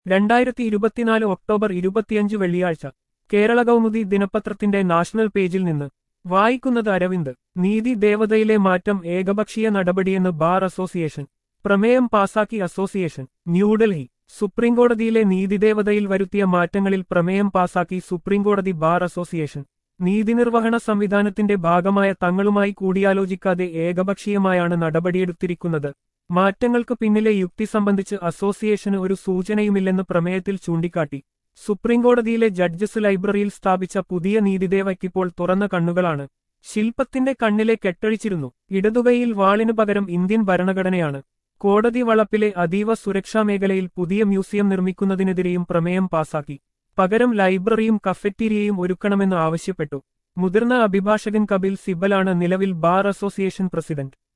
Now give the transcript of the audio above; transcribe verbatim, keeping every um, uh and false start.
രണ്ടായിരത്തി ഇരുപത്തിനാല് ഒക്ടോബർ ഇരുപത്തിയഞ്ച് വെള്ളിയാഴ്ച കേരള കൗമുദി ദിനപത്രത്തിന്റെ നാഷണൽ പേജിൽ നിന്ന് വായിക്കുന്നത് അരവിന്ദ്. നീതി ദേവതയിലെ മാറ്റം ഏകപക്ഷീയ നടപടിയെന്ന് ബാർ അസോസിയേഷൻ. പ്രമേയം പാസാക്കി അസോസിയേഷൻ. ന്യൂഡൽഹി. സുപ്രീംകോടതിയിലെ നീതിദേവതയിൽ വരുത്തിയ മാറ്റങ്ങളിൽ പ്രമേയം പാസാക്കി സുപ്രീംകോടതി ബാർ അസോസിയേഷൻ. നീതിനിർവഹണ സംവിധാനത്തിന്റെ ഭാഗമായ തങ്ങളുമായി കൂടിയാലോചിക്കാതെ ഏകപക്ഷീയമായാണ് നടപടിയെടുത്തിരിക്കുന്നത്. മാറ്റങ്ങൾക്ക് പിന്നിലെ യുക്തി സംബന്ധിച്ച് അസോസിയേഷന് ഒരു സൂചനയുമില്ലെന്ന് പ്രമേയത്തിൽ ചൂണ്ടിക്കാട്ടി. സുപ്രീംകോടതിയിലെ ജഡ്ജസ് ലൈബ്രറിയിൽ സ്ഥാപിച്ച പുതിയ നീതിദേവയ്ക്കിപ്പോൾ തുറന്ന കണ്ണുകളാണ്. ശില്പത്തിന്റെ കണ്ണിലെ കെട്ടഴിച്ചിരുന്നു. ഇടതുകൈയിൽ വാളിനു പകരം ഇന്ത്യൻ ഭരണഘടനയാണ്. കോടതി വളപ്പിലെ അതീവ സുരക്ഷാ മേഖലയിൽ പുതിയ മ്യൂസിയം നിർമ്മിക്കുന്നതിനെതിരെയും പ്രമേയം പാസാക്കി. പകരം ലൈബ്രറിയും കഫറ്റീരിയയും ഒരുക്കണമെന്ന് ആവശ്യപ്പെട്ടു. മുതിർന്ന അഭിഭാഷകൻ കപിൽ സിബലാണ് നിലവിൽ ബാർ അസോസിയേഷൻ പ്രസിഡന്റ്.